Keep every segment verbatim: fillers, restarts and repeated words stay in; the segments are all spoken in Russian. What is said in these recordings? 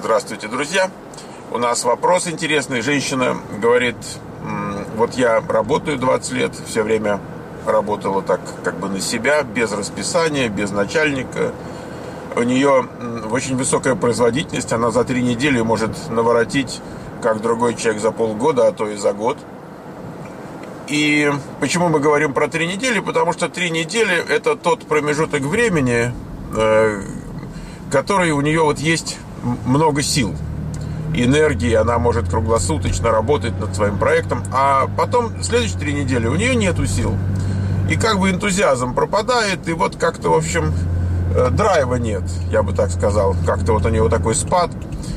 Здравствуйте, друзья. У нас вопрос интересный. Женщина говорит: вот я работаю двадцать лет, все время работала так как бы на себя, без расписания, без начальника. У нее очень высокая производительность, она за три недели может наворотить, как другой человек за полгода, а то и за год. И почему мы говорим про три недели? Потому что три недели – это тот промежуток времени, который у нее вот есть много сил, энергии, она может круглосуточно работать над своим проектом, а потом следующие три недели у нее нету сил. И как бы энтузиазм пропадает, и вот как-то, в общем, драйва нет, я бы так сказал. Как-то вот у него такой спад.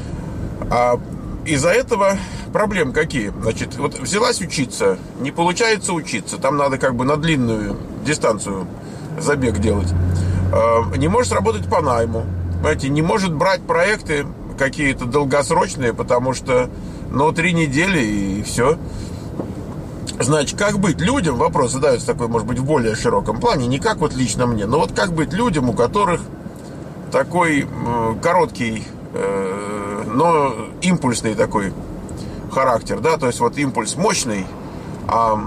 А из-за этого проблем какие? Значит, вот взялась учиться, не получается учиться, там надо как бы на длинную дистанцию забег делать. Не может работать по найму, понимаете, не может брать проекты какие-то долгосрочные, потому что, ну, три недели и все. Значит, как быть людям, вопрос задается такой, может быть, в более широком плане, не как вот лично мне, но вот как быть людям, у которых такой э, короткий, э, но импульсный такой характер, да, то есть вот импульс мощный, а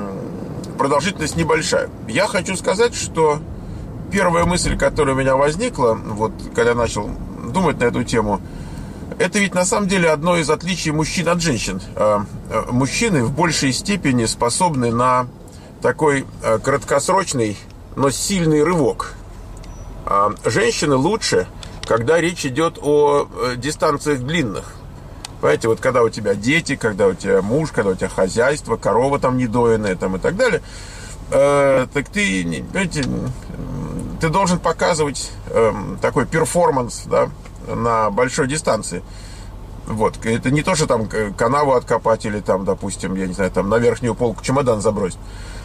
э, продолжительность небольшая. Я хочу сказать, что первая мысль, которая у меня возникла, вот когда начал думать на эту тему, это ведь на самом деле одно из отличий мужчин от женщин. Мужчины в большей степени способны на такой краткосрочный, но сильный рывок. Женщины лучше, когда речь идет о дистанциях длинных. Понимаете, вот когда у тебя дети, когда у тебя муж, когда у тебя хозяйство, корова там недоенная там, и так далее, так ты, понимаете, ты должен показывать такой перформанс, да, на большой дистанции. Вот. Это не то, что там канаву откопать или там, допустим, я не знаю, там на верхнюю полку чемодан забросить.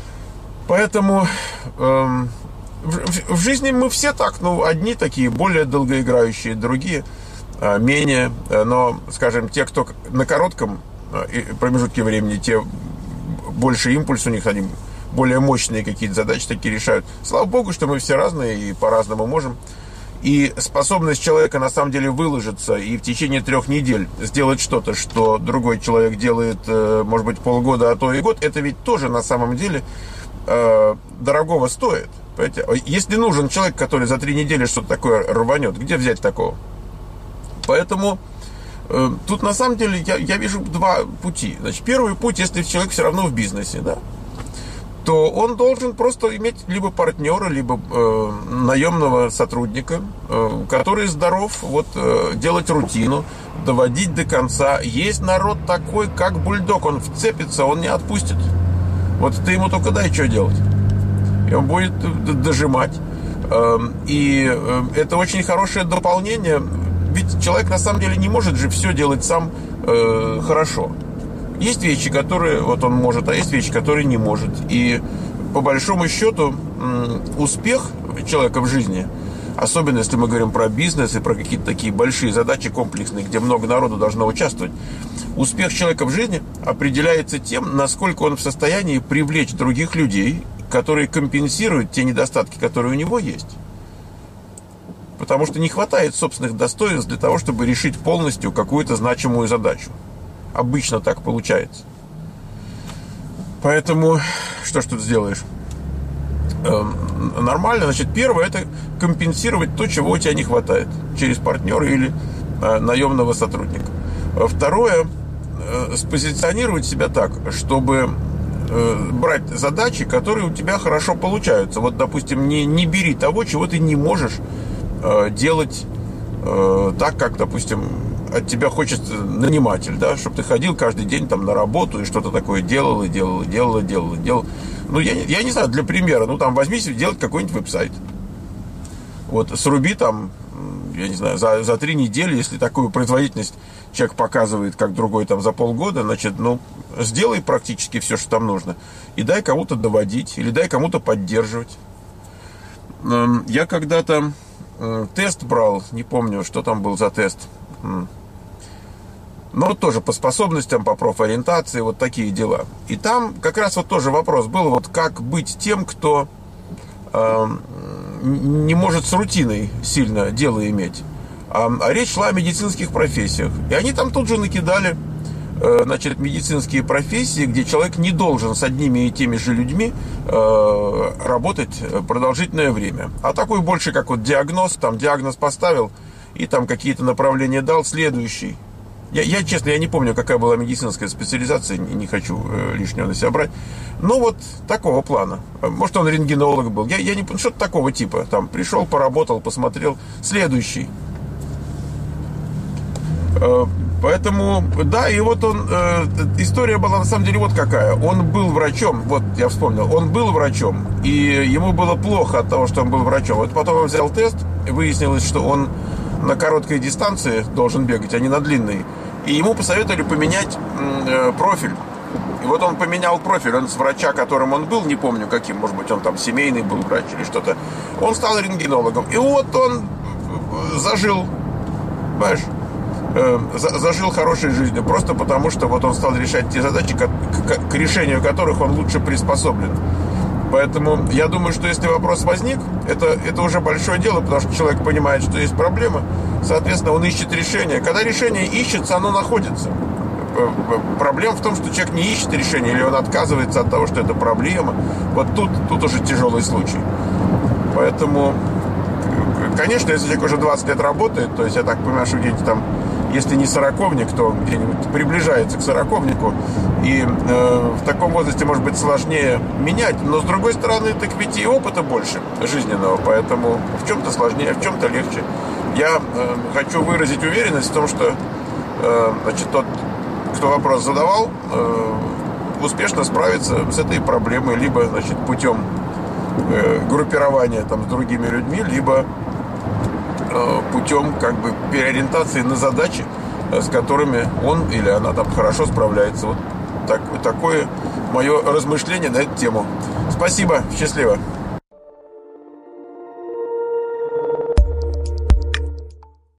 Поэтому эм, в, в жизни мы все так, ну, одни такие более долгоиграющие, другие э, менее. Но, скажем, те, кто на коротком э, промежутке времени, те больше импульс у них, они более мощные какие-то задачи такие решают. Слава богу, что мы все разные и по-разному можем. И способность человека на самом деле выложиться и в течение трех недель сделать что-то, что другой человек делает, может быть, полгода, а то и год, это ведь тоже на самом деле э, дорогого стоит. Понимаете? Если нужен человек, который за три недели что-то такое рванет, где взять такого? Поэтому э, тут на самом деле я, я вижу два пути. Значит, первый путь, если человек все равно в бизнесе, да, то он должен просто иметь либо партнера, либо э, наемного сотрудника, э, который здоров вот, э, делать рутину, доводить до конца. Есть народ такой, как бульдог, он вцепится, он не отпустит. Вот ты ему только дай что делать, и он будет дожимать. Э, и э, это очень хорошее дополнение, ведь человек на самом деле не может же все делать сам э, хорошо. Есть вещи, которые вот он может, а есть вещи, которые не может. И по большому счету успех человека в жизни, особенно если мы говорим про бизнес и про какие-то такие большие задачи комплексные, где много народу должно участвовать, успех человека в жизни определяется тем, насколько он в состоянии привлечь других людей, которые компенсируют те недостатки, которые у него есть. Потому что не хватает собственных достоинств для того, чтобы решить полностью какую-то значимую задачу. Обычно так получается. Поэтому что ж тут сделаешь? Эм, нормально. Значит, первое — это компенсировать то, чего у тебя не хватает, через партнера или э, наемного сотрудника. Второе э, — спозиционировать себя так, чтобы э, брать задачи, которые у тебя хорошо получаются. Вот, допустим, не, не бери того, чего ты не можешь э, делать э, так, как, допустим, от тебя хочет наниматель, да, чтобы ты ходил каждый день там на работу и что-то такое делал, и делал, и делал, и делал, и делал. Ну, я, я не знаю, для примера, ну, там, возьми себе делать какой-нибудь веб-сайт. Вот, сруби там, я не знаю, за, за три недели, если такую производительность человек показывает, как другой там за полгода, значит, ну, сделай практически все, что там нужно, и дай кому-то доводить, или дай кому-то поддерживать. Я когда-то тест брал, не помню, что там был за тест, но вот тоже по способностям, по профориентации, вот такие дела. И там как раз вот тоже вопрос был, вот как быть тем, кто э, не может с рутиной сильно дело иметь, А, а речь шла о медицинских профессиях. И они там тут же накидали, значит, медицинские профессии, где человек не должен с одними и теми же людьми э, работать продолжительное время. А такой больше как вот диагноз, там диагноз поставил и там какие-то направления дал, следующий. Я, я честно, я не помню, какая была медицинская специализация, не, не хочу э, лишнего на себя брать. Но вот такого плана. Может, он рентгенолог был. Я, я не помню, что-то такого типа. Там пришел, поработал, посмотрел. Следующий. Э, Поэтому, да, и вот он, э, история была на самом деле вот какая. Он был врачом, вот я вспомнил, он был врачом, и ему было плохо от того, что он был врачом. Вот потом он взял тест, и выяснилось, что он на короткой дистанции должен бегать, а не на длинной. И ему посоветовали поменять э, профиль. И вот он поменял профиль, он с врача, которым он был, не помню каким, может быть, он там семейный был врач или что-то. Он стал рентгенологом, и вот он зажил, понимаешь? зажил хорошей жизнью, просто потому что вот он стал решать те задачи, к, к, к решению которых он лучше приспособлен. Поэтому я думаю, что если вопрос возник, это, это уже большое дело, потому что человек понимает, что есть проблема, соответственно, он ищет решение. Когда решение ищется, оно находится. Проблема в том, что человек не ищет решение, или он отказывается от того, что это проблема. Вот тут, тут уже тяжелый случай. Поэтому, конечно, если человек уже двадцать лет работает, то есть я так понимаю, что где-то там, если не сороковник, то где-нибудь приближается к сороковнику. И э, в таком возрасте может быть сложнее менять. Но с другой стороны, так ведь и опыта больше жизненного. Поэтому в чем-то сложнее, в чем-то легче. Я э, хочу выразить уверенность в том, что э, значит, тот, кто вопрос задавал, э, успешно справится с этой проблемой. Либо, значит, путем э, группирования там, с другими людьми, либо путем как бы переориентации на задачи, с которыми он или она там хорошо справляется. Вот так, такое мое размышление на эту тему. Спасибо, счастливо.